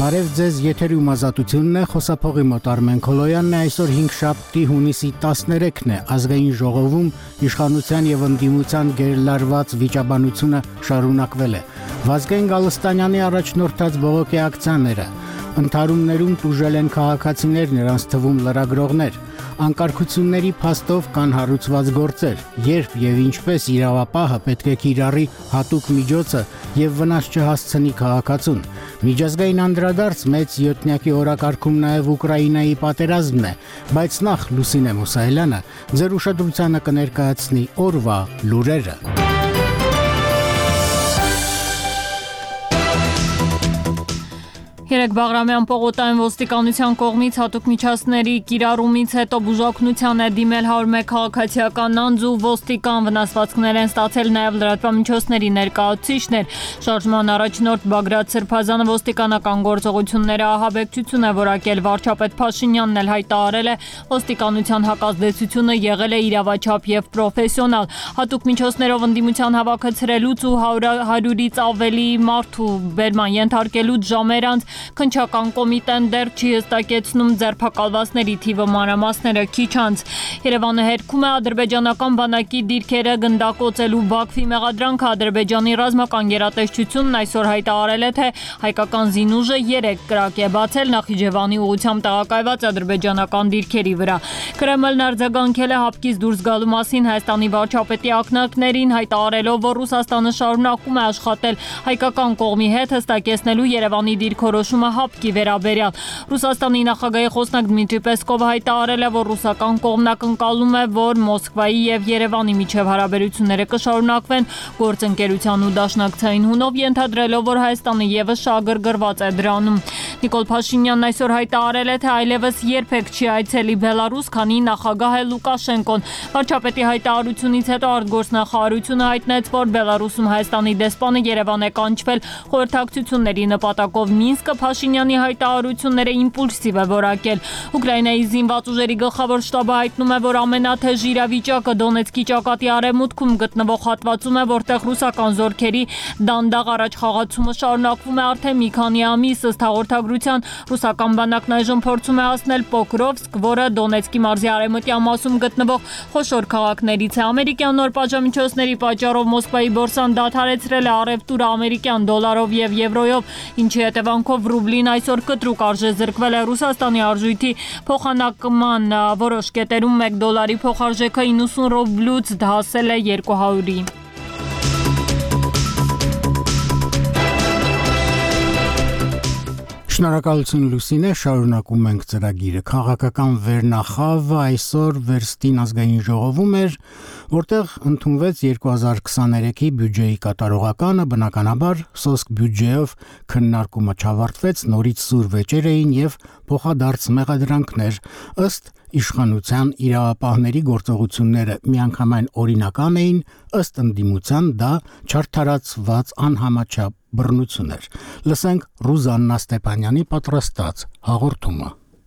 Բարև ձեզ, եթերում ազատությունն է, խոսափողի մոտ Արմեն Քոլոյանն է, այսօր 5-շաբթի հունիսի 13-ն է, ազգային ժողովում իշխանության եւ ընդդիմության գերլարված վիճաբանությունը շարունակվել է։ Վազգեն Գալստանյանի առաջնորդած բողոքի ակցիաները, ընդհարումներում տուժել են քաղաքացիներ, նրանց թվում լրագրողներ, անկարգությունների փաստով կան հարուցված գործեր, երբ եւ ինչպես իրավապահը պետք է կիրառի հատուկ միջոցը եւ վնաս չհասցնի քաղաքացուն։ Միջազգային անդրադարձ մեծ յոթնյակի օրակարգում նաեւ Ուկրաինայի պատերազմն է, բայց նախ Լուսինե Մուսայելյանը ձեր ուշադրությանը կներկայացնի օրվա լուրերը։ Երեկ Բաղրամյան պողոտային ոստիկանության կողմից հատուկ միջոցների կիրառումից հետո բուժօգնության է դիմել 101 քաղաքացիական անձ ու ոստիկան, վնասվածքներ են ստացել նաև լրատվամիջոցների ներկայացուցիչներ։ Շարժման առաջնորդ Բագրատ Սրբազանը ոստիկանական գործողությունները ահաբեկչություն է որակել, վարչապետ Փաշինյանն էլ հայտարարել է, ոստիկանության հակազդեցությունը եղել է իրավաչափ եւ պրոֆեսիոնալ։ Հատուկ միջոցներով ընդդիմության հավաքեցրելուց ու 100-ից ավելի մարդու բերման ենթարկելուց ժամեր անց Քննչական կոմիտեն դեռ չի հստակեցնում ձերբակալվածների թիվը, մանրամասները քիչ անց։ Երևանը հերքում է ադրբեջանական բանակի դիրքերը գնդակոծելու Բաքվի մեղադրանքը։ Ադրբեջանի ռազմական գերատեսչությունն այսօր հայտարարել է, թե հայկական զինուժը 3 կրակ է բացել Նախիջևանի ուղղությամբ տեղակայված ադրբեջանական դիրքերի վրա։ Կրեմլն արձագանքել է հապկից դուրս գալու մասին Հայաստանի վարչապետի ակնարկներին, հայտարարելով, որ Ռուսաստանը շարունակում է աշխատել հայկական կողմի հետ հստակեցնելու Երևանի դիրքորոշումը հապկի վերաբերյալ։ Ռուսաստանի նախագահի խոսնակ Դմիտրի Պեսկովը հայտարարել է, որ ռուսական կողմն ակնկալում է, որ Մոսկվայի եւ Երևանի միջև հարաբերությունները կշարունակվեն գործընկերության ու դաշնակցային հունով, ենթադրելով, որ Հայաստանը եւս շահագրգռված է դրանում։ Նիկոլ Փաշինյանն այսօր հայտարարել է, թե այլևս երբեք չի այցելի Բելարուս, քանի նախագահ է Լուկաշենկոն։ Վարչապետի հայտարարությունից հետո արտգործնախարարությունը հայտնեց, որ Բելարուսում Հայաստանի դեսպանը Երևան է կանչվել խորհրդակցությունների նպատակով Մինսկը Փաշինյանի հայտարարությունները իմպուլսիվ է որակել։ Ուկրաինայի զինված ուժերի գլխավոր շտաբը հայտնում է, որ ամենաթեժ իրավիճակը Դոնեցկի ճակատի արևմուտքում գտնվող հատվածում է, որտեղ ռուսական զորքերի դանդաղ առաջխաղացումը շարունակվում է արդեն մի քանի ամիս։ Ըստ հաղորդագրության, ռուսական բանակն այժմ փորձում է հասնել Պոկրովսկ, որը Դոնեցկի մարզի արևմտյան մասում գտնվող խոշոր քաղաքներից է։ Ամերիկյան նոր պատժամիջոցների պատճառով Մոսկվայի բորսան դադարեցրել է առևտուրը ամերիկյան դոլարով եւ եվրոյով, ինչի հետևանքով ռուբլին այսօր կտրուկ արժե զրկվել է։ Ռուսաստանի արժույթի փոխանակման որոշ կետերում 1 դոլարի փոխարժեքը 90 ռուբլուց հասել է 200-ի։ Շնորհակալություն Լուսինե, շարունակում ենք ծրագիրը։ Քաղաքական վերնախավը այսօր Վերստին ազգային ժողովում էր, որտեղ ընդունվեց 2023-ի բյուջեի կատարողականը, բնականաբար սոսկ բյուջեով քննարկումը չավարտվեց, նորից սուր վեճեր էին եւ փոխադարձ մեղադրանքներ, ըստ իշխանության իրավապահների գործողությունները միանգամայն օրինական էին, ըստ ընդդիմության դա չարդարացված անհամաչափ բռնություն էր։ Լսենք Ռուզաննա Ստեփանյանի պատրաստած հաղորդումը։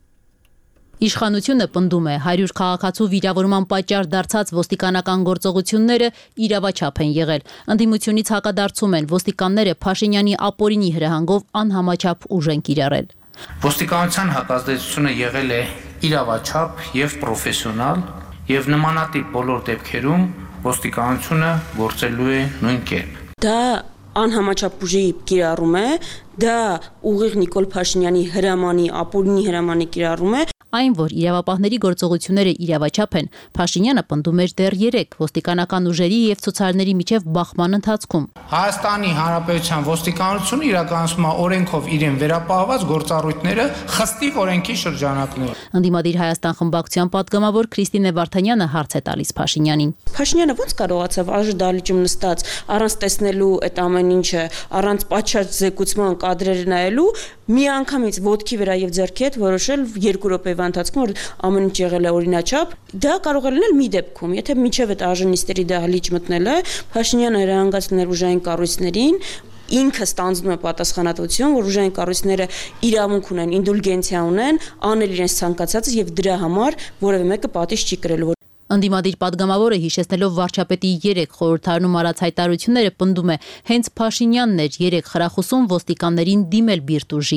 Իշխանությունը պնդում է 100 քաղաքացու վիրավորման պատճառ դարձած ոստիկանական գործողությունները իրավաչափ են եղել։ Ընդդիմությունից հակադարձում են ոստիկանները Փաշինյանի ապօրինի հրահանգով անհամաչափ ուժ են կիրառել։ Ոստիկանության հակազդեցությունը եղել է իրավաչափ եւ պրոֆեսիոնալ եւ նմանատիպ բոլոր դեպքերում ոստիկանությունը գործելու է նույն կերպ։ Դա անհամաչափ ուժի կիրառում է, դա ուղիղ Նիկոլ Փաշինյանի հրամանի, ապօրինի հրամանի կիրառում է։ Այն, որ իրավապահների գործողությունները իրավաչափ են, Փաշինյանը պնդում էր դեռ 3 ոստիկանական ուժերի եւ ցուցարների միջև բախման ընթացքում։ Հայաստանի Հանրապետության ոստիկանությունը իրականացնում է օրենքով իրեն վերապահված գործառույթները խստիվ օրենքի շրջանակներում։ Ընդդիմադիր Հայաստան խմբակցության պատգամավոր Քրիստինե Վարդանյանը հարց է տալիս Փաշինյանին։ Փաշինյանը ո՞նց կարողացավ դահլիճում նստած առանց տեսնելու այդ ամեն ինչը, առանց պատշաճ զեկուցման կադրերը նայելու, միանգամից ոտքի վրա եւ ձեռքի հետ որոշել 2 րոպեվա ընթացքում, որ ամեն ինչ եղել է օրինաչափ։ Դա կարող է լինել մի դեպքում, եթե միջև այդ արժանիստերի դահլիճ մտնել է, Փաշինյանը հրահանգացնել ուժային կառույցներին, ինքը ստանձնում է պատասխանատվություն, որ ուժային կառույցները իրավունք ունեն, ինդուլգենցիա ունեն, անել իրենց ցանկացածը եւ դրա համար որևէ մեկը պատիժ չի կրելու։ Ընդդիմադիր պատգամավորը հիշեցնելով վարչապետի 3 խորհրդարանում արած հայտարարությունները պնդում է հենց Փաշինյանն էր 3 խրախուսում ոստիկաններին դիմել բիրտ ուժի։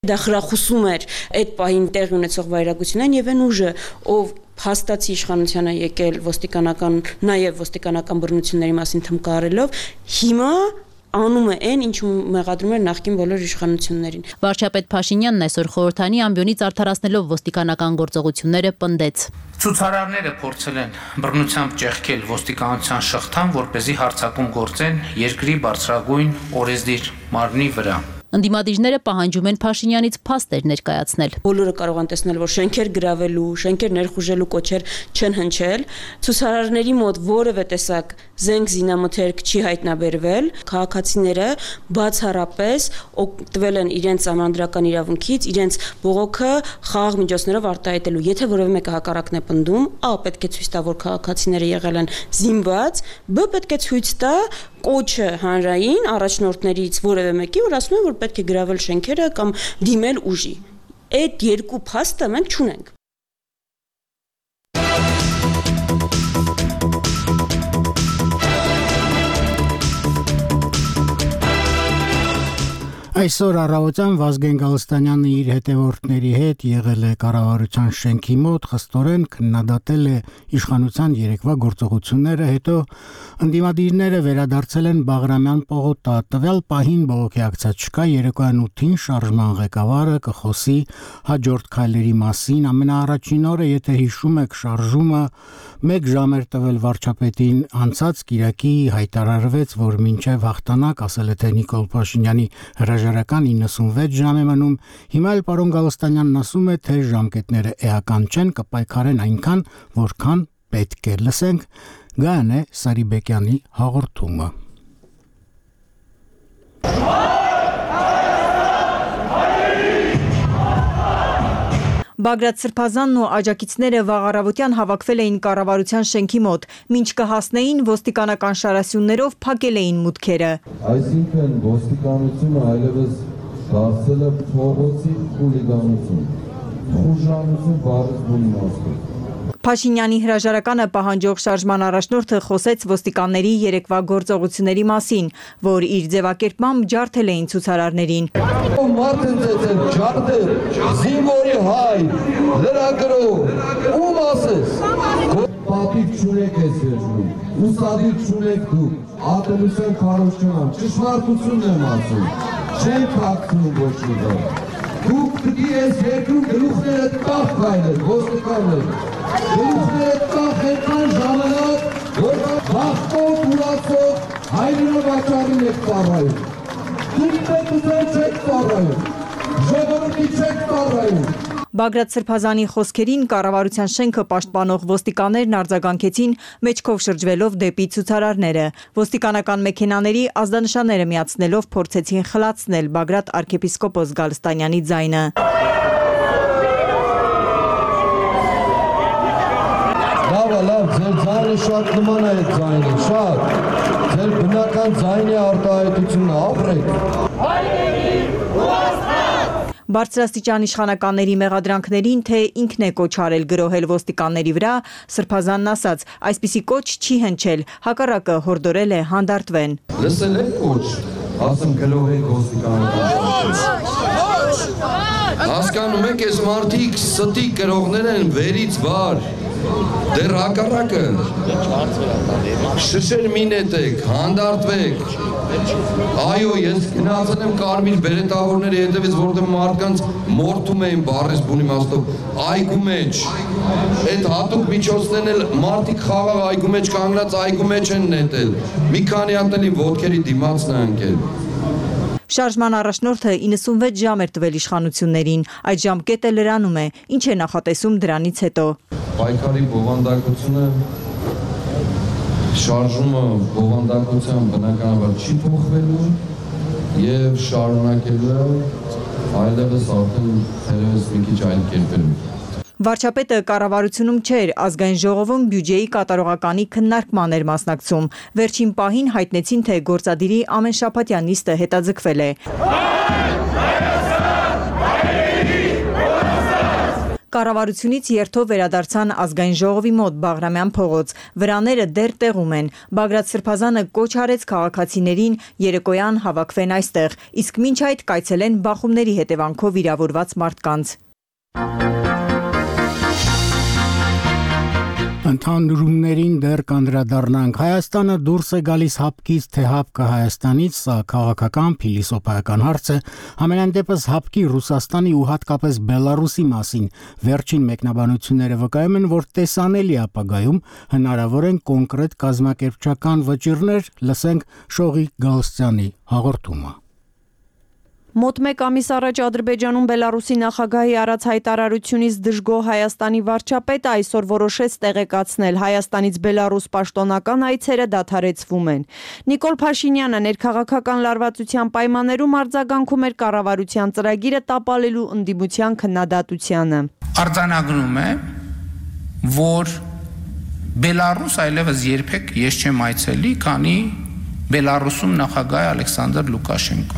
Դա խրախուսում էր այդ պահին տեղի ունեցող վայրագություններին եւ այն ուժը, ով հաստատի իշխանությանը եկել նաև ոստիկանական բռնությունների մասին թմկարելով, հիմա անում է այն, ինչ մեղադրում էր նախկին բոլոր իշխանություններին։ Վարչապետ Փաշինյանն այսօր խորհրդանի ամբիոնից արդարացնելով ոստիկանական գործողությունները պնդեց. Ցուցարարները փորձել են բռնությամբ ճեղքել ոստիկանության շղթան, որպեսզի հարձակում գործեն երկրի բարձրագույն օրենսդիր մարմնի վրա։ Ընդդիմադիրները պահանջում են Փաշինյանից փաստեր ներկայացնել։ Բոլորը կարող են տեսնել, որ շենքեր գրավելու, շենքեր ներխուժելու կոչեր չեն հնչել, ցուցարարների մոտ որևէ տեսակ զենք զինամթերք չի հայտնաբերվել, քաղաքացիները բացառապես օգտվել են իրենց համանդրական իրավունքից, իրենց բողոքը խաղաղ միջոցներով արտահայտելու։ Եթե որևէ մեկը հակառակն է պնդում, A պետք է ցույց տա, որ քաղաքացիները եղել են զինված, B պետք է ցույց տա կոչը հանրային առաջնորդներից որևէ մեկի, որ ասում են, որ պետք է գրավել շենքերը կամ դիմել ուժի։ Այդ երկու փաստը մենք չունենք։ Այսօր առավոտյան Վազգեն Գալստանյանը իր հետևորդների հետ եղել է կառավարության շենքի մոտ, խստորեն քննադատել է իշխանության երեկվա գործողությունները, հետո ընդդիմադիրները վերադարձել են Բաղրամյան պողոտա, տվյալ պահին բողոքի ակցիա չկա, երեկոյան 8-ին շարժման ղեկավարը կխոսի հաջորդ քայլերի մասին, ամենաառաջին օրը, եթե հիշում եք, շարժումը 1 ժամ էր տվել վարչապետին, անցած կիրակի հայտարարվեց, որ մինչև հաղթանակ, ասել է թե Նիկոլ Փաշինյանի հրաժարական 96 ժամ է մնում, հիմա էլ պարոն Գալստանյանն ասում է, թե ժամկետները էական չեն, կպայքարեն այնքան, որքան պետք է։ Լսենք Գայանե Սարիբեկյանի հաղորդումը։ Բագրատ Սրբազանն ու աջակիցները վաղ առավոտյան հավաքվել էին կառավարության շենքի մոտ, մինչ կհասնեին ոստիկանական շարասյուններով փակել էին մուտքերը։ Այսինքն ոստիկանությունը այլևս դարձել է փողոցի խուլիգանություն, խուժանություն բառը բուն իմաստով։ Փաշինյանի հրաժարականը պահանջող շարժման առաջնորդը խոսեց ոստիկանների երեկվա գործողությունների մասին, որ իր ձևակերպմամբ ջարդել էին ցուցարարներին։ Մարդ են ծեծել, ջարդել, զինվորի հայ, լրագրող, ում ասես։ Պատիվ չունեք ես վերջում, ուսադիր չունեք դուք, ատելության քարոշ չնամ, ճշմարտությունն եմ ասում, չեն թաքցնում ոչ մի բան։ Դուք պիտի ես երկրում գլուխներդ կախ քայլեք, ոստիկաններ, գլուխներդ կախ եկան ժամանակ, որ բախտով, ուրացով, հայրենը վաճառին եք ծառայում։ Դուք պետք ուզեն չեք ծառայում, ժողովրդի չեք ծառայում։ Բագրատ Սրբազանի խոսքերին կառավարության շենքը պաշտպանող ոստիկաններն արձագանքեցին մեջքով շրջվելով դեպի ցուցարարները։ Ոստիկանական մեքենաների ազդանշանները միացնելով փորձեցին խլացնել Բագրատ arczepiskopos Գալստանյանի ձայնը։ Լավ, ձեր ձայնը շատ նման է այդ ձայնը, շատ։ Ձեր բնական ձայնի արտահայտությունը, ապրեք։ Բարձրաստիճան իշխանականների մեղադրանքներին, թե ինքն է կոչ արել գրոհել ոստիկանների վրա, Սրբազանն ասաց, այսպիսի կոչ չի հնչել, հակառակը հորդորել է հանդարտվեն։ Լսել եք կոչ, ասում գրոհեք ոստիկանական։ Հասկանում եք, այս մարդիկ ստի գրողներ են վերից վար, դեռ հակառակը, շշեր մի նետեք, հանդարտվեք։ Այո, ես գնացել եմ կարմիր բերետավորների հետևից, որտեղ մարդկանց մորթում էին բառես բուն իմաստով, այգու մեջ, այդ հատուկ միջոցներն էլ մարդիկ խաղաղ այգու մեջ կանգնած այգու մեջ են նետել, մի քանի հատ էլի ոտքերի դիմացն է ընկել։ Շարժման առաջնորդը 96 ժամ էր տվել իշխանություններին, այդ ժամկետը լրանում է, ինչ է նախատեսում դրանից հետո։ Պայքարի բովանդակությունը, շարժումը բովանդակության բնականաբար չի փոխվելու եւ շարունակելու այլևս արդեն թերևս մի քիչ այլ կերպերով։ Վարչապետը կառավարությունում չէր, ազգային ժողովում բյուջեի կատարողականի քննարկման էր մասնակցում։ Վերջին պահին հայտնեցին, թե գործադիրի ամենշաբաթյա նիստը հետաձգվել է։ Կառավարությունից երթով վերադարձան ազգային ժողովի մոտ Բաղրամյան փողոց։ Վրաները դեռ տեղում են։ Բագրատ Սրբազանը կոչ արեց քաղաքացիներին երեկոյան հավաքվեն այստեղ, իսկ մինչ այդ կայցելեն բախումների հետևանքով վիրավորված մարդկանց։ Ընդհանրումներին դեռ կանդրադառնանք։ Հայաստանը դուրս է գալիս հապկից, թե հապկը Հայաստանից, սա քաղաքական, փիլիսոփայական հարց է։ Համենայն դեպս հապկի Ռուսաստանի ու հատկապես Բելարուսի մասին վերջին մեկնաբանությունները վկայում են, որ տեսանելի ապագայում հնարավոր են կոնկրետ կազմակերպչական վճիռներ, լսենք Շողիկ Գալստյանի հաղորդումը։ Մոտ մեկ ամիս առաջ Ադրբեջանում Բելարուսի նախագահի արած հայտարարությունից դժգոհ Հայաստանի վարչապետը այսօր որոշեց տեղեկացնել Հայաստանից Բելարուս պաշտոնական այցերը դադարեցվում են։ Նիկոլ Փաշինյանը ներքաղաքական լարվածության պայմաններում արձագանքում էր կառավարության ծրագիրը տապալելու ընդդիմության քննադատությանը։ Արձանագրում է, որ Բելարուս այլևս երբեք ես չեմ այցելի, քանի Բելարուսում նախագահ է Ալեքսանդր Լուկաշենկոն։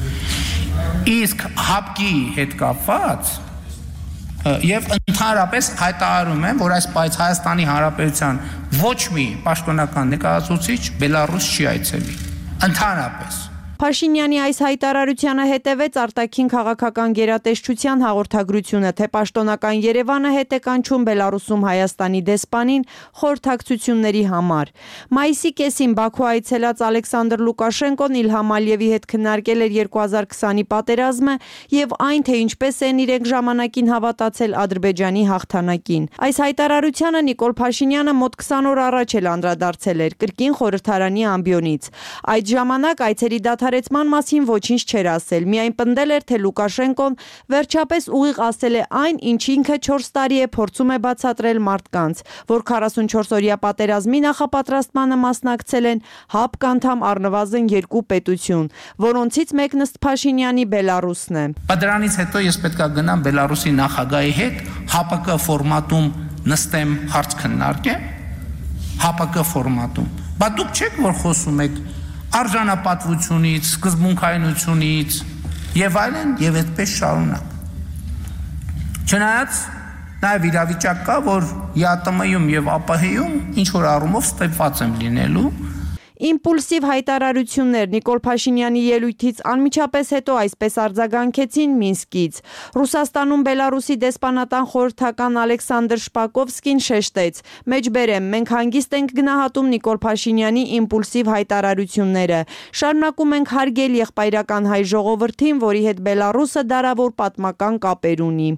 Իսկ հապկի հետ կապված եւ ընդհանրապես հայտարարում եմ, որ այս պայծ Հայաստանի Հանրապետության ոչ մի պաշտոնական ներկայացուցիչ Բելարուս չի այցելի։ Ընդհանրապես Փաշինյանի այս հայտարարությանը հետևեց արտաքին քաղաքական գերատեսչության հաղորդագրությունը, թե պաշտոնական Երևանը հետ է կանչում Բելարուսում Հայաստանի դեսպանին խորհրդակցությունների համար։ Մայիսի կեսին Բաքու այցելած Ալեքսանդր Լուկաշենկոն Իլհամ Ալիևի հետ քննարկել էր 2020-ի պատերազմը եւ այն, թե ինչպես են իրենք ժամանակին հավատացել Ադրբեջանի հաղթանակին։ Այս հայտարարությանը Նիկոլ Փաշինյանը մոտ 20 օր առաջ էլ անդրադարձել էր կրկին խորհրդարանի ամբիոնից։ Այդ ժամանակ այցերի դադարեցման մասին ոչինչ չէր ասել, միայն պնդել էր, թե Լուկաշենկոն վերջապես ուղիղ ասել է այն, ինչ ինքը 4 տարի է փորձում է բացատրել մարդկանց, որ 44-օրյա պատերազմի նախապատրաստմանը մասնակցել են ՀԱՊԿ անդամ առնվազն 2 պետություն, որոնցից մեկն ըստ Փաշինյանի Բելարուսն է։ Դրանից հետո ես պետքա գնամ Բելարուսի նախագահի հետ ՀԱՊԿ ֆորմատում նստեմ, հարց քննարկեմ, ՀԱՊԿ ֆորմատում։ Բա դուք չեք որ խոսում եք արժանապատվությունից, սկզբունքայնությունից եւ այլն եւ այդպես շարունակ։ Չնայած նաեւ իրավիճակ կա, որ ԵԱՏՄ-ում եւ ԱՊՀ-ում ինչ որ առումով ստեփված եմ լինելու։ Իմպուլսիվ հայտարարություններ Նիկոլ Փաշինյանի ելույթից անմիջապես հետո այսպես արձագանքեցին Մինսկից։ Ռուսաստանում Բելարուսի դեսպանատան խորհրդական Ալեքսանդր Շպակովսկին շեշտեց. «Մեջբերեմ, մենք հանգիստ ենք գնահատում Նիկոլ Փաշինյանի իմպուլսիվ հայտարարությունները։ Շարունակում ենք հարգել եղբայրական հայ ժողովրդին, որի հետ Բելարուսը դարավոր պատմական կապեր ունի»։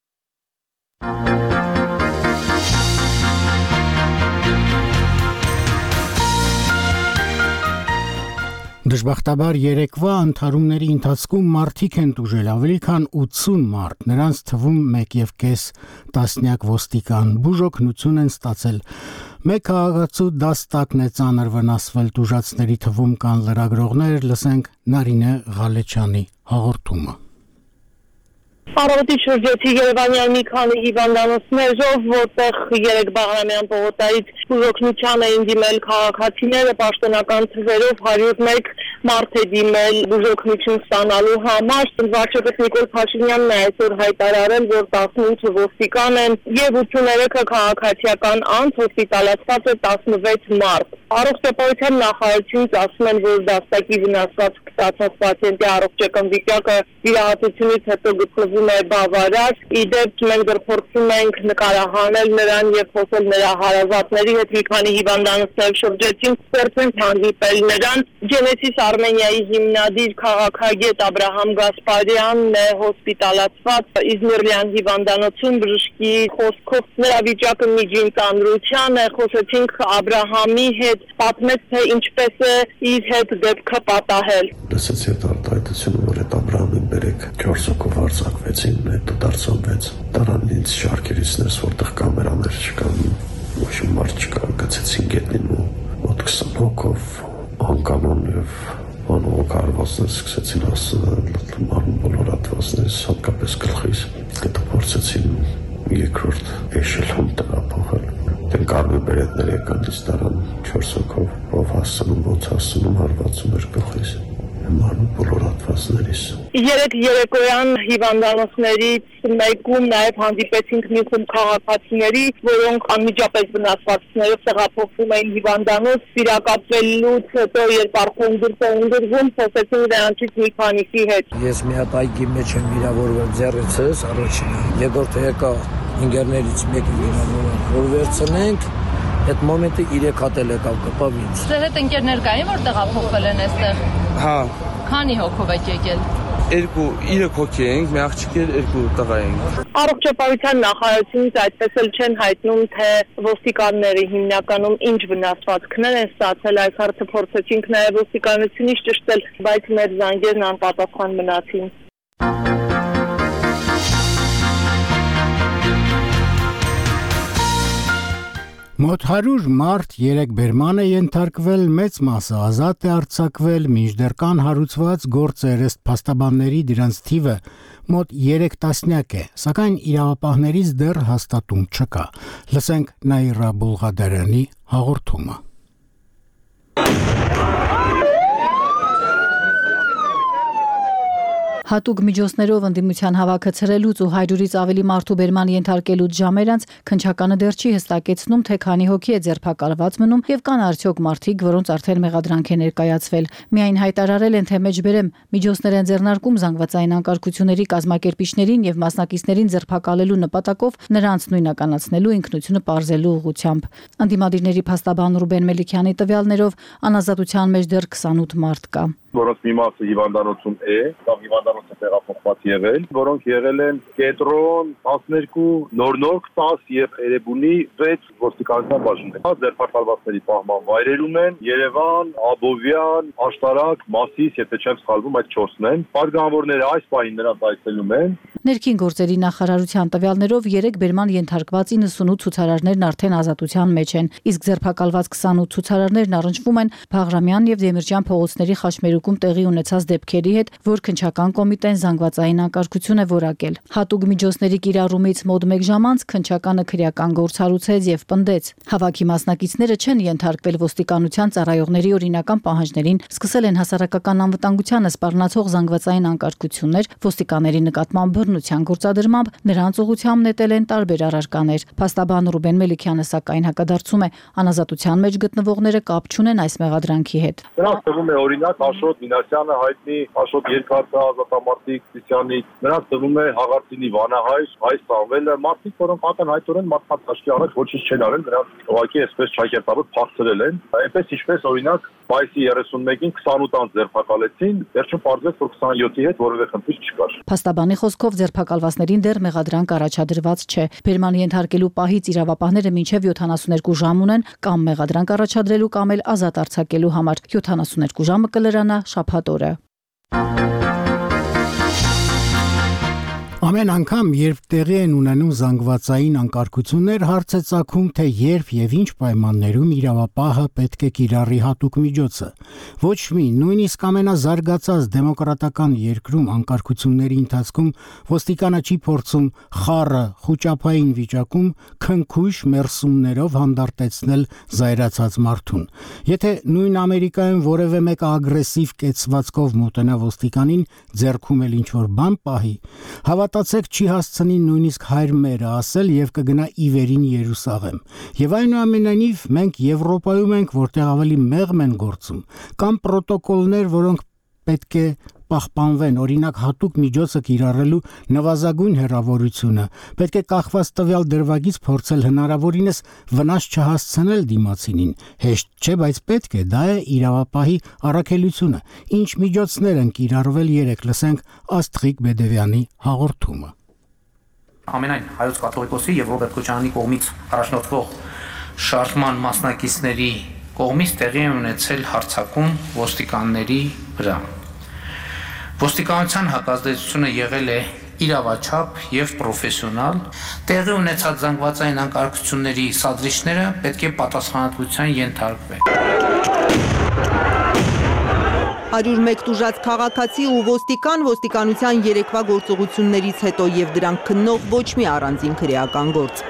Դժբախտաբար երեկվա ընդհարումների ընթացքում մարդիկ են տուժել ավելի քան 80 մարդ, նրանց թվում 1.5 տասնյակ ոստիկան, բուժօգնություն են ստացել։ Մեկ քաղաքացու դաստակն է ծանր վնասվել, տուժածների թվում կան լրագրողներ, լսենք Նարինե Ղալեչյանի հաղորդումը։ Առավոտի շրջեցի Երևանյան մի քանի հիվանդանոցներով, որտեղ երեք Բաղրամյան պողոտայից բուժօգնության էին դիմել քաղաքացիները, պաշտոնական թվերով 101 մարդ է դիմել բուժօգնություն ստանալու համար։ Վարչապետ Նիկոլ Փաշինյանն է այսօր հայտարարել, որ 18 ոստիկան են եւ 83-ը քաղաքացիական անձ, հոսպիտալացված է 16 մարդ։ Առողջապահության նախարարությունից ասում են, որ դաստակի վնասված կտացած պացիենտի առողջական վիճակը վիրահատությունից հետո գտնվում է բավարար։ Իդեպ մենք փորձում ենք նկարահանել նրան եւ խոսել նրա հարազատների հետ, մի քանի հիվանդանոցներ շրջեցին, փորձենք հանդիպել նրան։ Ջենեսիս Արմենիայի հիմնադիր քաղաքագետ Աբրահամ Գասպարյանն է հոսպիտալացված Իզմիրլյան հիվանդանոցում բժշկի խոսքով նրա վիճակը միջին ծանրության է։ Խոսեցինք Աբրահամի հետ, պատմեց թե ինչպես է իր հետ դեպքը պատահել։ Լսեցի այդ արտահայտությունը, որ այդ Աբրահամին բերեք 4 հոգով արձակվեցին, հետո դարձան 6։ Տարան ինձ շարքերից ներս, որտեղ կամերաներ չկան, ոչ մի մարդ չկա, գցեցին գետնին ու մոտ 20 հոգով անկանոն եւ անողոք հարվածներ սկսեցին հասնել, մարմին բոլորատվածներ, հատկապես գլխիս, հետո փորձեցին երկրորդ էշելոն տեղափոխել։ Դեն կարմիր բերետներ եկան, ինձ տարան 4 հոգով, ով հասցնում, ոնց հասցնում հարվածում էր գլխիս։ Մարմին բոլորատված հիվանդանոցներից։ Երեք երեկոյան հիվանդանոցներից մեկում նաև հանդիպեցինք մի խումբ քաղաքացիների, որոնք անմիջապես վնասվածքներով տեղափոխվում էին հիվանդանոց, վիրակապվելուց հետո երբ արդեն դուրս էին գրվում, խոսեցին նրանցից մի քանիսի հետ։ Ես մի հատ այգի մեջ եմ վիրավորվել ձեռիցս, առաջինը, երկրորդը եկա ինգերներից մեկը վիրավորել, որ վերցնենք, այդ մոմենտը 3 հատ էլ եկավ կպավ ինձ։ Ձեր հետ ընկերներ կային, որ տեղափոխվել են այստեղ։ Հա։ Քանի հոգով եք եկել։ 3 հոգի ենք, մի աղջիկ էր 2 տղա ենք։ Առողջապահության նախարարությունից այդպես էլ չեն հայտնում, թե ոստիկանները հիմնականում ինչ վնասվածքներ են ստացել, այս հարցը փորձեցինք նաև ոստիկանությունից ճշտել, բայց մեր զանգերն անպատասխան մնացին։ Մոտ 100 մարդ 3 բերման է ենթարկվել, մեծ մասը ազատ է արձակվել, մինչդեռ կան հարուցված գործեր, ըստ փաստաբանների դրանց թիվը մոտ 3 տասնյակ է, սակայն իրավապահներից դեռ հաստատում չկա։ Լսենք Նաիրա Բուլղադարյանի հաղորդումը։ Հատուկ միջոցներով ընդդիմության հավաքը ցրելուց ու 100-ից ավելի մարդու բերման ենթարկելուց ժամեր անց քննչականը դեռ չի հստակեցնում, թե քանի հոգի է ձերբակալված մնում եւ կան արդյոք մարդիկ, որոնց արդեն մեղադրանք է ներկայացվել։ Միայն հայտարարել են, թե մեջբերեմ միջոցներ են ձեռնարկում զանգվածային անկարգությունների կազմակերպիչներին եւ մասնակիցներին ձերբակալելու նպատակով նրանց նույնականացնելու ինքնությունը պարզելու ուղղությամբ։ Ընդդիմադիրների փաստաբան Ռուբեն Մելիքյանի տվյալներով անազատության մեջ դեռ 28 մարդ կա։ Որոնց մի մասը հիվանդանոցում է, կամ հիվանդանոցը տեղափոխված եղել, որոնք եղել են Կենտրոն 12, Նորնորք 10 եւ Էրեբունի 6 ոստիկանության բաժիններ։ Ձերբակալվածների պահման վայրերում են Երևան, Աբովյան, Աշտարակ, Մասիս, եթե չեմ սխալվում, այդ 4-ն են։ Պատգամավորները այս պահին նրանց այցելում են։ Ներքին գործերի նախարարության տվյալներով 3 բերման ենթարկված 98 ցուցարարներն արդեն ազատության մեջ են, իսկ ձերբակալված 28 ցուցարարներն առնչվում են Բաղրամյան եւ Դեմիրճյան փողոցների խաչմերուկում տեղի ունեցած դեպքերի հետ, որ քննչական կոմիտեն զանգվածային անկարգություն է որակել։ Հատուկ միջոցների կիրառումից մոտ 1 ժամ անց քննչականը քրեական գործ հարուցեց եւ պնդեց։ Հավաքի մասնակիցները չեն ենթարկվել ոստիկանության ծառայողների օրինական պահանջներին, սկսել են հասարակական անվտանգությանը սպառնացող զանգվածային անկարգություններ, ոստիկանների նկատմամբ բռնության գործադրմամբ նրանց ուղղությամբ նետել են տարբեր առարկաներ։ Փաստաբան Ռուբեն Մելիքյանը սակայն հակադարձում է, անազատության մեջ գտնվողները կապ չունեն այս մեղադրանքի հետ։ Նրանց թվում է օրինակ Աշոտ Մինասյանը հայտնի, Աշոտ Երկաթը ազատամարտիկ Սիսյանից, նրանց թվում է Հաղարծինի Վանահայր, Հայ Սամվելը, մարդիկ, որոնք ակնհայտորեն մարդկանց աչքի առաջ ոչինչ չեն արել, նրանց ուղղակի այսպես ճակերտաբար փախցրել են։ Այնպես ինչպես օրինակ մայիսի 31-ին 28 անց ձերբակալեցին, վերջում պարզվեց, որ 27-ի հետ որևէ խնդիր չկար։ Փաստաբանի խոսքով ձերբակալվածներին դեռ մեղադրանք առաջադրված չէ։ Բերման ենթարկելու պահից իրավապահները մինչև 72 ժամ ունեն կամ մեղադրանք առաջադրելու կամ էլ ազատ արձակելու համար։ 72 ժամը կլրանա շաբաթ օրը։ Ամեն անգամ, երբ տեղի են ունենում զանգվածային անկարգություններ, հարց է ծագում, թե երբ եւ ինչ պայմաններում իրավապահը պետք է կիրառի հատուկ միջոցը։ Ոչ մի, նույնիսկ ամենազարգացած դեմոկրատական երկրում անկարգությունների ընթացքում ոստիկանը չի փորձում խառը խոճապային վիճակում քնքուշ մերսումներով հանդարտեցնել զայրացած մարդուն։ Եթե նույն Ամերիկայում որևէ մեկը ագրեսիվ կեցվածքով մոտենա ոստիկանին, ձեռքում էլ ինչ-որ բան պահի, Հավատացեք չի հասցնի նույնիսկ հայր մերը ասել եւ կգնա իվերին Երուսաղեմ։ Եվ այնուամենայնիվ մենք Եվրոպայում ենք, որտեղ ավելի մեղմ են գործում, կամ պրոտոկոլներ, որոնք պետք է պահպանվեն, օրինակ հատուկ միջոցը կիրառելու նվազագույն հեռավորությունը, պետք է կախված տվյալ դրվագից փորձել հնարավորինս վնաս չհասցնել դիմացինին։ Հեշտ չէ, բայց պետք է, դա է իրավապահի առաքելությունը։ Ինչ միջոցներ են կիրառվել, երեք լսենք Աստղիկ Բեդևյանի հաղորդումը։ Ամենայն հայոց կաթողիկոսի եւ Ռոբերտ Քոչարյանի կողմից առաջնորդվող շարժման մասնակիցների կողմից տեղի է ունեցել հարձակում ոստիկանների վրա։ Ոստիկանության հակազդեցությունը եղել է իրավաչափ եւ պրոֆեսիոնալ, տեղի ունեցած զանգվածային անկարգությունների սադրիչները պետք է պատասխանատվության ենթարկվեն։ 101 տուժած քաղաքացի ու ոստիկանության երեկվա գործողություններից հետո եւ դրանք քննող ոչ մի առանձին քրեական գործ։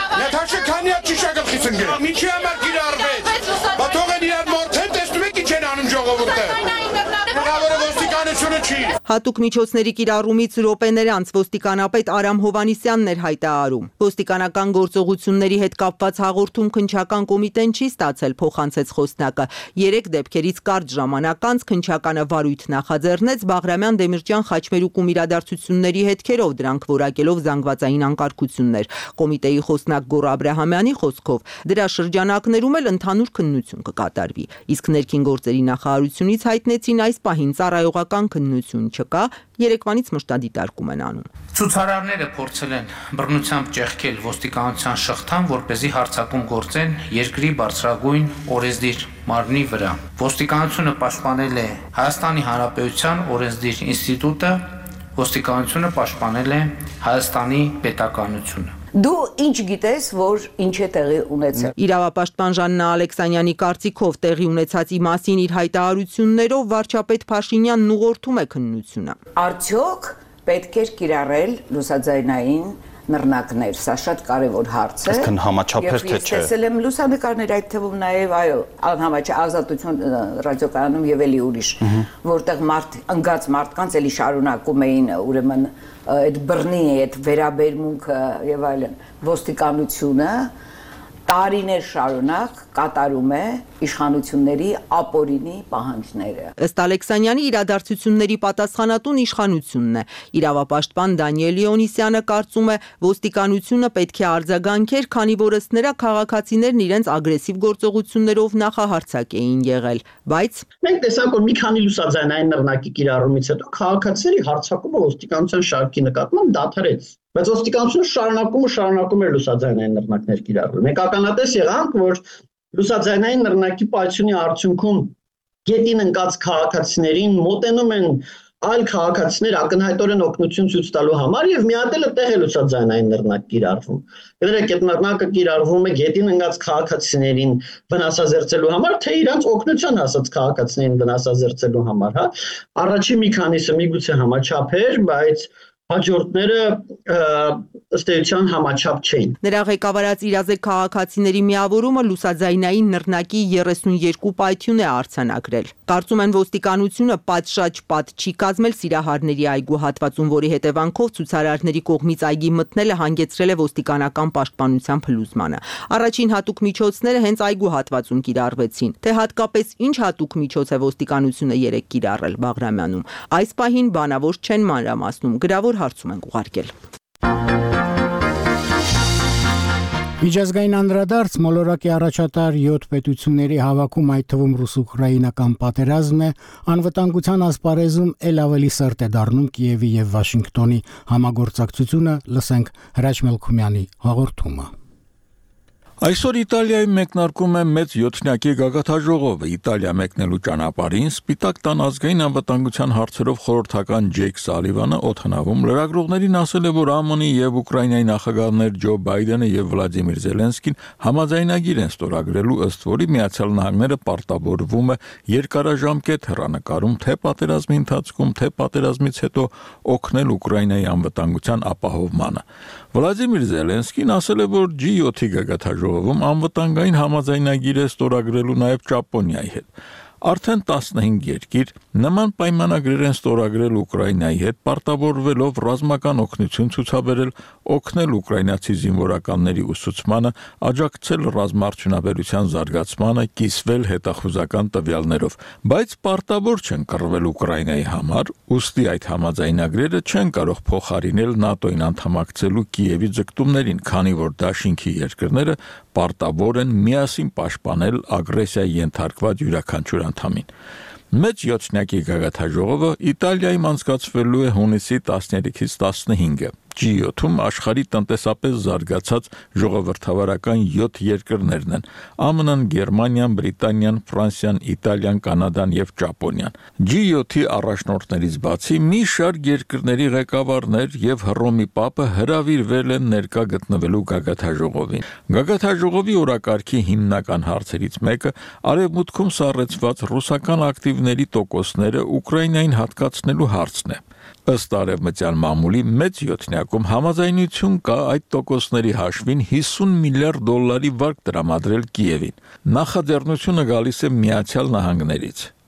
Ինչի համար կիրառվեց, բա թողեն իրար մորթեն տեսնում եք ինչ են ժողովուրդը։ Մեղավորը ոստիկանությունը չի։ Հատուկ միջոցների կիրառումից րոպեներ անց ոստիկանապետ Արամ Հովանիսյանն էր հայտարարում։ Ոստիկանական գործողությունների հետ կապված հաղորդում քննչական կոմիտեն չի ստացել, փոխանցեց խոսնակը։ 3 դեպքերից կարճ ժամանակ անց քննչականը վարույթ նախաձեռնեց Բաղրամյան Դեմիրճյան խաչմերուկում իրադարձությունների հետքերով, դրանք որակելով զանգվածային անկարգություններ։ Կոմիտեի խոսնակ Գոռ Աբրահամյանի խոսքով դրա շրջանակներում էլ ընդհանուր քննություն կկատարվի։ Իսկ ներքին գործերի նախարարությունից հայտնեցին այս պահին ծառայողական քննություն չկա, երեկվանից մշտադիտարկում են անում։ Ցուցարարները փորձել են բռնությամբ ճեղքել ոստիկանության շղթան, որպեսզի հարձակում գործեն երկրի բարձրագույն օրենսդիր մարմնի վրա։ Ոստիկանությունը պաշտպանել է Հայաստանի Հանրապետության օրենսդիր ինստիտուտը, ոստիկանությունը պաշտպանել է Հայաստանի պետականությունը։ Դու ինչ գիտես, որ ինչ է տեղի ունեցել։ Իրավապաշտպան Ժաննա Ալեքսանյանի կարծիքով տեղի ունեցածի մասին իր հայտարարություններով վարչապետ Փաշինյանն ուղղորդում է քննությունը։ Արդյոք պետք էր կիրառել լուսաձայնային նռնակներ, սա շատ կարևոր հարց է։ Այսինքն համաչափեր թե չէ։ Ես տեսել եմ լուսանկարներ, այդ թվում նաև այո, անհամաչափ Ազատություն ռադիոկայանում եւ էլի ուրիշ, որտեղ ընկած մարդկանց էլի շարունակում էին ուրեմն այդ բռնի, այդ վերաբերմունքը եւ այլն, ոստիկանությունը տարիներ շարունակ կատարում է իշխանությունների ապօրինի պահանջները։ Ըստ Ալեքսանյանի իրադարձությունների պատասխանատուն իշխանությունն է։ Իրավապաշտպան Դանիել Լեոնիսյանը կարծում է, ոստիկանությունը պետք է արձագանքեր, քանի որ ըստ նրա քաղաքացիներն իրենց ագրեսիվ գործողություններով նախահարձակ էին եղել, բայց մենք տեսանք, որ մի քանի լուսաձայնային նռնակի կիրառումից հետո քաղաքացիների հարձակումը ոստիկանության շարքի նկատմամբ դադարեց։ Բայց ոստիկանությունը շարունակում էր լուսաձայնային նռնակներ կիրառել։ Մենք ականատես եղանք, որ լուսաձայնային նռնակի պայթյունի արդյունքում գետին ընկած քաղաքացիներին մոտենում են այլ քաղաքացիներ ակնհայտորեն օգնություն ցույց տալու համար եւ մի հատ էլ տեղ է լուսաձայնային նռնակ կիրառվում։ Գիտեք, այդ նռնակը կիրառվում է գետին ընկած քաղաքացիներին վնասազերծելու համար, թե իրանց օգնության հասած քաղաքացիներին վնասազերծելու համար, հա։ Առաջին մի քանիսը միգուցե համաչափ էր, բայց հաջորդները ըստ էության համաչափ չէին։ Նրա ղեկավարած իրազեկ քաղաքացիների միավորումը լուսաձայնային նռնակի 32 պայթյուն է արձանագրել։ Կարծում են ոստիկանությունը պատշաճ պատ չի կազմել Սիրահարների այգու հատվածում, որի հետևանքով ցուցարարների կողմից այգի մտնելը հանգեցրել է ոստիկանական պաշտպանության փլուզմանը։ Առաջին հատուկ միջոցները հենց այգու հատվածում կիրառվեցին։ Թե հատկապես ինչ հատուկ միջոց է ոստիկանությունը երեք կիրառել Բաղրամյանում, այս պահին բանավոր չեն մանրամասնում, գրավոր հարցում ենք ուղարկել։ Միջազգային անդրադարձ մոլորակի առաջատար 7 պետությունների հավաքում, այդ թվում ռուս-ուկրաինական պատերազմն է, անվտանգության ասպարեզում էլ ավելի սրտ է դառնում Կիևի եւ Վաշինգտոնի համագործակցությունը, լսենք Հրաչ Մելքումյանի հաղորդումը։ Այսօր Իտալիայում մեկնարկում է մեծ 7-նյակի գագաթաժողովը։ Իտալիա մեկնելու ճանապարհին Սպիտակ տան ազգային անվտանգության հարցերով խորհրդական Ջեյք Սալիվանը օդանավում լրագրողներին ասել է, որ ԱՄՆ-ի եւ Ուկրաինայի նախագահներ Ջո Բայդենը եւ Վլադիմիր Զելենսկին համաձայնագիր են ստորագրելու, ըստ որի Միացյալ Նահանգները պարտավորվում է երկարաժամկետ հեռանկարում թե պատերազմի ընթացքում, թե պատերազմից հետո օգնել Ուկրաինայի անվտանգության ապահովմանը։ Վլադիմիր Զելենսկին ասել է, որ G7-ի գագաթաժողովում անվտանգային համաձայնագիր է ստորագրելու նաև Ճապոնիայի հետ։ Արդեն 15 երկիր նման պայմանագրեր են ստորագրել Ուկրաինայի հետ, պարտավորվելով ռազմական օգնություն ցուցաբերել, օգնել ուկրաինացի զինվորականների ուսուցմանը, աջակցել ռազմաարդյունաբերության զարգացմանը, կիսվել հետախուզական տվյալներով, բայց պարտավոր չեն կռվել Ուկրաինայի համար, ուստի այդ համաձայնագրերը չեն կարող փոխարինել ՆԱՏՕ-ին անդամակցելու Կիևի ձգտումներին, քանի որ դաշինքի երկրները պարտավոր են միասին պաշտպանել ագրեսիայի ենթարկված յուրաքանչյուր անդամին։ Մեծ 7-նյակի գագաթաժողովը Իտալիայում անցկացվելու է հունիսի 13-ից 15-ը։ G7-ում աշխարհի տնտեսապես զարգացած ժողովրդավարական 7 երկրներն են՝ ԱՄՆ-ն, Գերմանիան, Բրիտանիան, Ֆրանսիան, Իտալիան, Կանադան եւ Ճապոնիան։ G7-ի առաջնորդներից բացի մի շարք երկրների ղեկավարներ եւ Հռոմի Պապը հրավիրվել են ներկա գտնվելու գագաթաժողովին։ Գագաթաժողովի օրակարգի հիմնական հարցերից մեկը արևմուտքում սառեցված ռուսական ակտիվների տոկոսները Ուկրաինային հատկացնելու հարցն է։ Ըստ արևմտյան մամուլի մեծ 7-նյակում համաձայնություն կա այդ տոկոսների հաշվին $50 միլիարդ վարկ տրամադրել Կիևին։ Նախաձեռնությունը գալիս է Միացյալ Նահանգներից։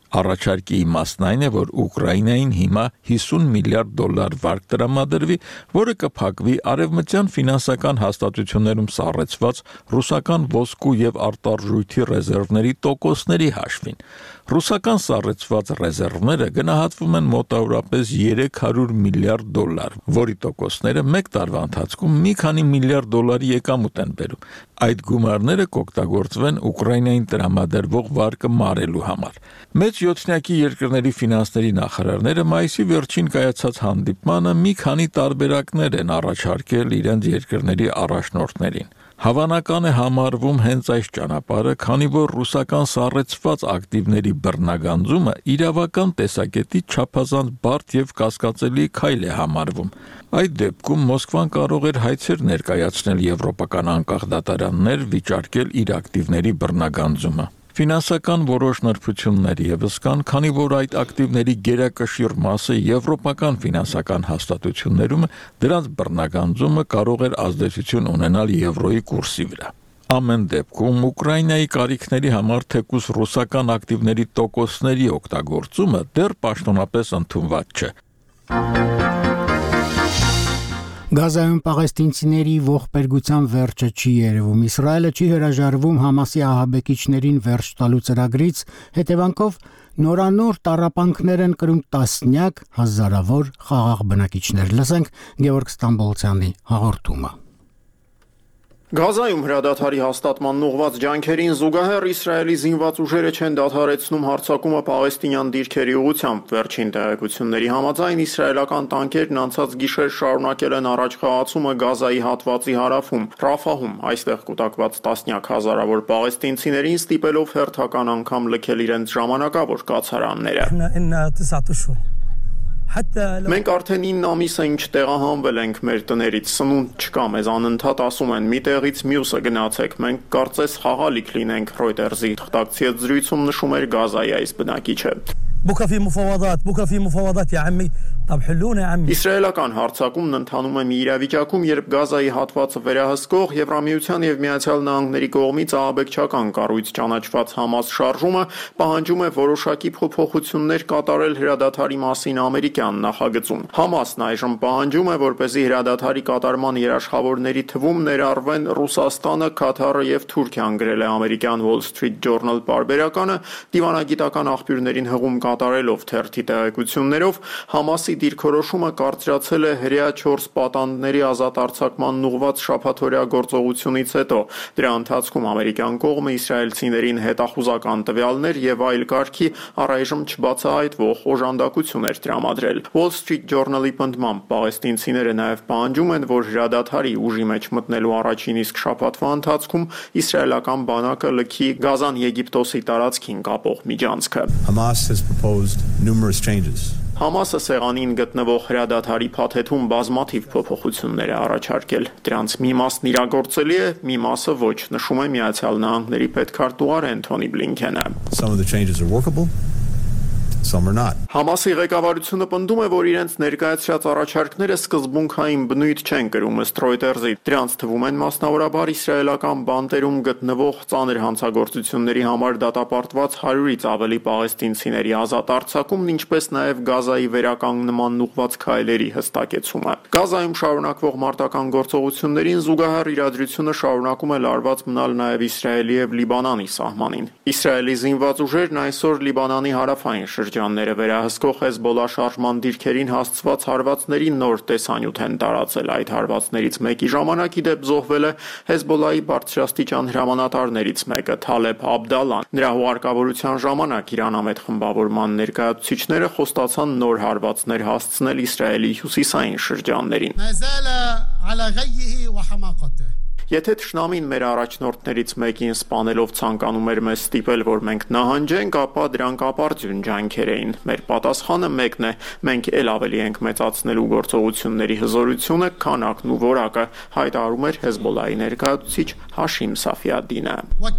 Առաջարկի իմաստն այն է, որ Ուկրաինային հիմա $50 միլիարդ վարկ տրամադրվի, որը կփակվի արևմտյան ֆինանսական հաստատություններում սառեցված ռուսական ոսկու եւ արտարժույթի ռեզերվների տոկոսների հաշվին։ Ռուսական սառեցված ռեզերվները գնահատվում են մոտավորապես $300 միլիարդ, որի տոկոսները մեկ տարվա ընթացքում մի քանի միլիարդ դոլարի եկամուտ են բերում։ Այդ գումարները կօգտագործվեն Ուկրաինային տրամադրվող վարկը մարելու համար։ Մեծ 7-յակի երկրների ֆինանսների նախարարները մայիսի վերջին կայացած հանդիպմանը մի քանի տարբերակներ են առաջարկել իրենց երկրների առաջնորդներին։ Հավանական է համարվում հենց այս ճանապարհը, քանի որ ռուսական սառեցված ակտիվների բռնագանձումը իրավական տեսակետից չափազանց բարդ եւ կասկածելի քայլ է համարվում։ Այդ դեպքում Մոսկվան կարող էր հայցեր ներկայացնել եվրոպական անկախ դատարաններ, վիճարկել իր ակտիվների բռնագանձումը։ Ֆինանսական որոշ նրբություններ ևս կան, քանի որ այդ ակտիվների գերակշիռ մասը եվրոպական ֆինանսական հաստատություններում դրանց բռնագանձումը կարող էր ազդեցություն ունենալ եվրոյի կուրսի վրա։ Ամեն դեպքում Ուկրաինայի կարիքների համար թեկուզ ռուսական ակտիվների տոկոսների օգտագործումը դեռ պաշտոնապես ընդունված չէ։ Գազայում պաղեստինցիների ողբերգության վերջը չի երևում։ Իսրայելը չի հրաժարվում Համասի ահաբեկիչներին վերջ տալու ծրագրից, հետևանքով նորանոր տառապանքներ են կրում տասնյակ հազարավոր խաղաղ բնակիչներ։ Լսենք Գևորգ Ստամբոլցյանի հաղորդումը։ Գազայում հրադադարի հաստատման ուղղված ջանքերին զուգահեռ Իսրայելի զինված ուժերը չեն դադարեցնում հարձակումը պաղեստինյան դիրքերի ուղղությամբ։ Վերջին տեղեկությունների համաձայն իսրայելական տանկերն անցած գիշեր շարունակել են առաջխաղացումը Գազայի հատվածի հարավում, Ռաֆահում, այստեղ կուտակված տասնյակ հազարավոր պաղեստինցիներին ստիպելով հերթական անգամ լքել իրենց ժամանակավոր կացարանները։ Մենք արդեն 9 ամիս է ինչ տեղահանվել ենք մեր տներից, սնունդ չկա, մեզ անընդհատ ասում են՝ մի տեղից մյուսը գնացեք, մենք կարծես խաղալիք լինենք, Reuters-ի թղթակցի հետ զրույցում նշում էր Գազայի այս բնակիչը։ Իսրայելական հարձակումն ընթանում է մի իրավիճակում, երբ Գազայի հատվածը վերահսկող Եվրամիության եւ Միացյալ Նահանգների կողմից ահաբեկչական կառույց ճանաչված Համաս շարժումը պահանջում է որոշակի փոփոխություններ կատարել հրադադարի մասին ամերիկյան նախագծում։ Համասն այժմ պահանջում է, որպեսզի հրադադարի կատարման երաշխավորների թվում ներառվեն Ռուսաստանը, Քաթարը եւ Թուրքիան, գրել է ամերիկյան Wall Street Journal պարբերականը, դիվանագիտական աղբյուրներին հղում կատարելով թերթի տեղեկություններով, Համասի դիրքորոշումը կարծրացել է հրեա 4 պատանդների ազատ արձակման ուղղված շաբաթօրյա գործողությունից հետո։ Դրա ընթացքում ամերիկյան կողմը իսրայելցիներին հետախուզական տվյալներ եւ այլ կարգի առայժմ չբացահայտվող օժանդակություն էր տրամադրել։ Wall Street Journal-ի պնդմամբ պաղեստինցիները նաեւ պահանջում են, որ հրադադարի ուժի մեջ մտնելու առաջին իսկ շաբաթվա ընթացքում իսրայելական բանակը լքի Գազան Եգիպտոսի տարածքին կապող միջանցքը։ Համասը սեղանին գտնվող հրադադարի փաթեթում բազմաթիվ փոփոխություններ է առաջարկել։ Դրանց մի մասն իրագործելի է, մի մասը ոչ, նշում է Միացյալ Նահանգների պետքարտուղար Էնթոնի Բլինքենը։ Համասի ղեկավարությունը պնդում է, որ իրենց ներկայացրած առաջարկները սկզբունքային բնույթ չեն կրում ըստ Reuters-ի։ Դրանց թվում են մասնավորաբար իսրայելական բանտերում գտնվող ծանր հանցագործությունների համար դատապարտված 100-ից ավելի պաղեստինցիների ազատ արձակումն, ինչպես նաև Գազայի վերականգնման ուղղված քայլերի հստակեցումը։ Գազայում շարունակվող մարտական գործողություններին զուգահեռ իրադրությունը շարունակում է լարված մնալ նաև Իսրայելի եւ Լիբանանի սահմանին։ Իսրայելի զինված ուժերն այսօր Լիբանանի հարավային շրջանները վերահսկող Հեզբոլա շարժման դիրքերին հասցված հարվածների նոր տեսանյութ են տարածել։ Այդ հարվածներից մեկի ժամանակ ի դեպ զոհվել է Հեզբոլայի բարձրաստիճան հրամանատարներից մեկը՝ Թալեբ Աբդալան։ Նրա հուղարկավորության ժամանակ իրանամետ խմբավորման ներկայացուցիչները խոստացան նոր հարվածներ հասցնել Իսրայելի հյուսիսային շրջաններին։ Եթե թշնամին մեր առաջնորդներից մեկին սպանելով ցանկանում էր մեզ ստիպել, որ մենք նահանջենք, ապա դրանք ապարդյուն ջանքեր էին։ Մեր պատասխանը մեկն է՝ մենք ել ավելի ենք մեծացնելու գործողությունների հզորությունը, քանակն ու որակը, հայտարարում էր Հեզբոլայի ներկայացուցիչ Հաշիմ Սաֆիադինը։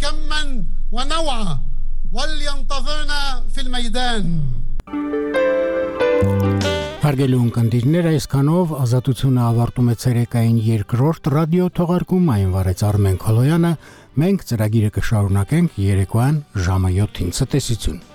Հարգելի ունկնդիրներ, այսքանով Ազատությունը ավարտում է ցերեկային երկրորդ ռադիո թողարկում, այն վարեց Արմեն Քոլոյանը։ Մենք ծրագիրը կշարունակենք երեկոյան ժամը 7-ին։ Ցտեսություն։